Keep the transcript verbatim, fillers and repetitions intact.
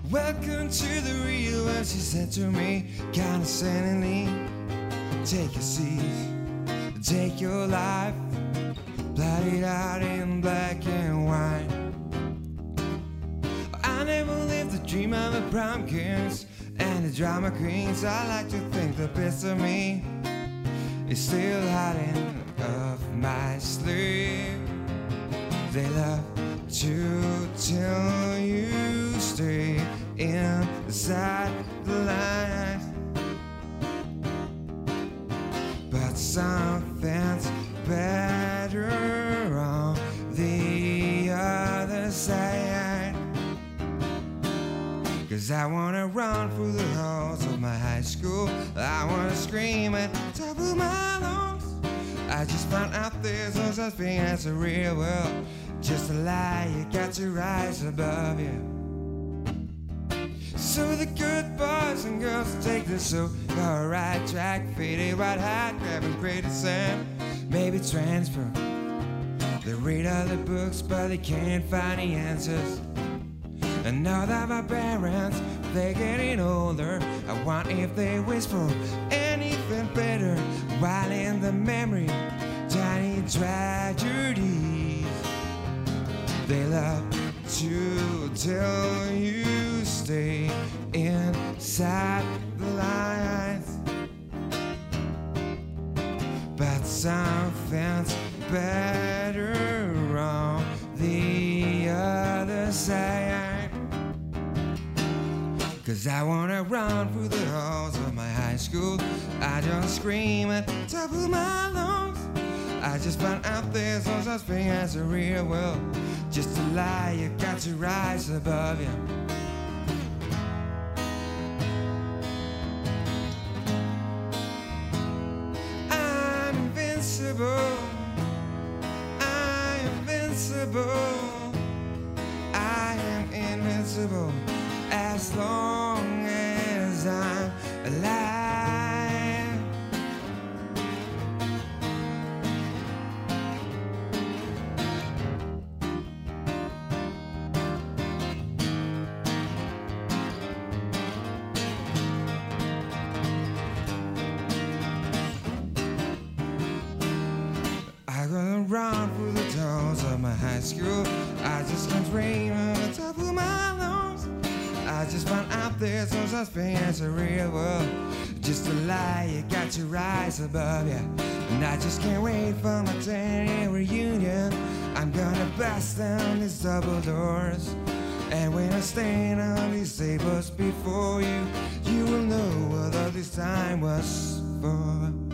Welcome to the real world, she said to me, condescendingly. Take a seat, take your life, blot it out in black and white. I never lived the dream of the prom kings and the drama queens. I like to think the best of me is still hiding up my sleeve. They love to tell you stay inside the lines, but something's better on the other side. 'Cause I wanna run through the halls of my high school, I wanna scream at the top of my lungs. I just found out there's no such thing as a real world, just a lie, you got to rise above you. So the good boys and girls take the so-called right track, faded white hat, grabbing crazy sand, maybe transfer. They read all the books but they can't find the answers. And now that my parents, they're getting older, I wonder if they wish for anything better, while in the memory, tiny tragedies. They love to tell you stay inside the lines, but something's better on the other side. 'Cause I wanna run through the halls of my high school, I just scream at the top of my lungs. I just found out there's no such thing as a real world, just a lie, you got to rise above you. I'm invincible, I'm invincible, I am invincible as long as I'm alive. I'm gonna run through the doors of my high school, I just can't scream on the top of my lungs. I just found out there's no such thing as a real world, just a lie, you got to rise above you. And I just can't wait for my ten-year reunion. I'm gonna blast down these double doors, and when I stand on these tables before you, you will know what all this time was for.